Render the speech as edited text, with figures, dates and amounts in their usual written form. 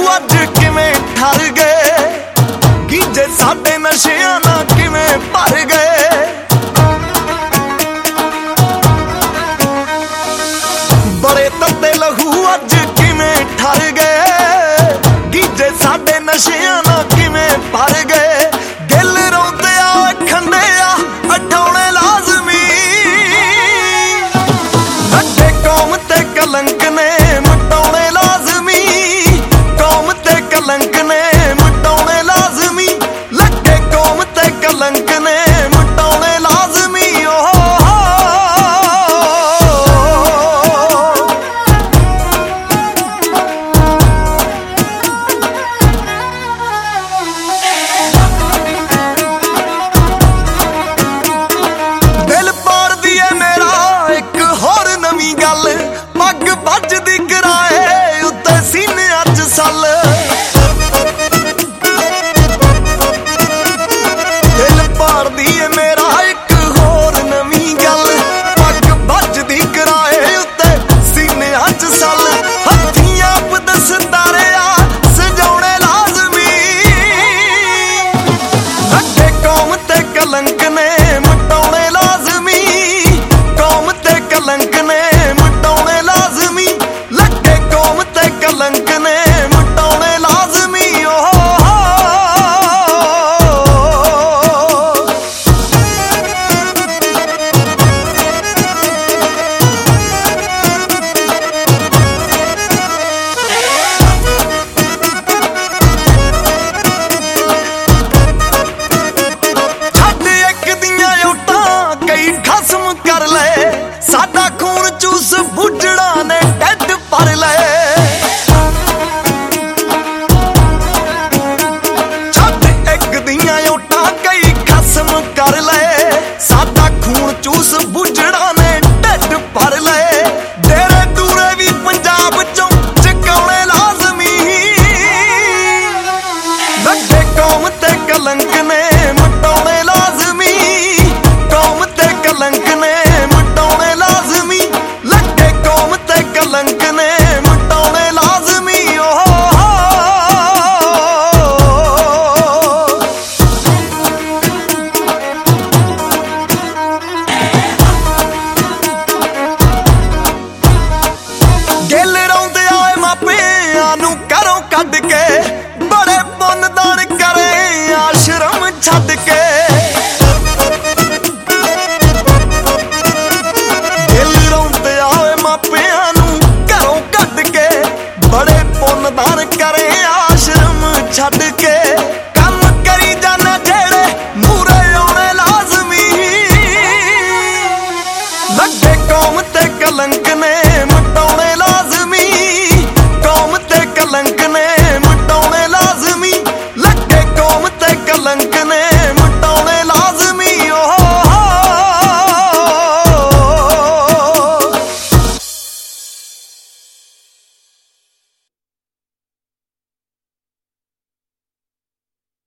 अज किवें ठर गए, गीजे साडे नशियां नाल किवें भर गए। बड़े तत्ते लहू अज किवें ठर गए, गीजे साडे नशियां नाल किवें भर गए। दिल रोंदे आ खंदे आ अठाउणे लाजमी, अड्डे कौम ते कलंक ने मिटाउणे लाजमी, कौम ते कलंक ने मिटाउणे लाजमी, लगे कौम ते कलंक ने मिटाउणे लाजमी। दिल पार दिए मेरा एक होर नवी गल, पग बजदी कराए उत्ते सीने अज सल। दिल पार दिए मेरा एक होर नवी गल, पग बजदी कराए उत्ते सीने अज सल। हत्थी आप दस्तारे आ सजाउणे लाजमी, अड्डे कौम ते कलंक ने मिटाउणे लाजमी, कौम ते कलंक ने मिटाउणे लाजमी, लगे कौम ते कलंक ने मिटाउणे लाजमी। छड्ड एक दियां ओटां कई खसम कर ले, साडा खून चूस बुझड़ा ने ढिड भर ले। छड्ड एक दियां ओटां कई खसम कर ले, साडा खून चूस बुझड़ा ने ढिड भर ले। डेरे दूरे भी पंजाब चों चकाउणे लाजमी, लगे कौम ते कलंक ने मिटाउणे लाजमी, कौम ते कलंक ने मिटाउणे लाजमी, लगे कौम ते कलंक ने मिटाउणे लाजमी। दिल रोंदे आए मापियां नूं घरों कढ के, बड़े पुन्न दान करे आश्रम छड्ड के। दिल रोंदे आए मापियां नूं घरों कढ के, बड़े पुन्न दान करे आश्रम छड्ड के। काम करी जाना जेड़े मूरे आउणे लाजमी, लगे कौम ते कलंक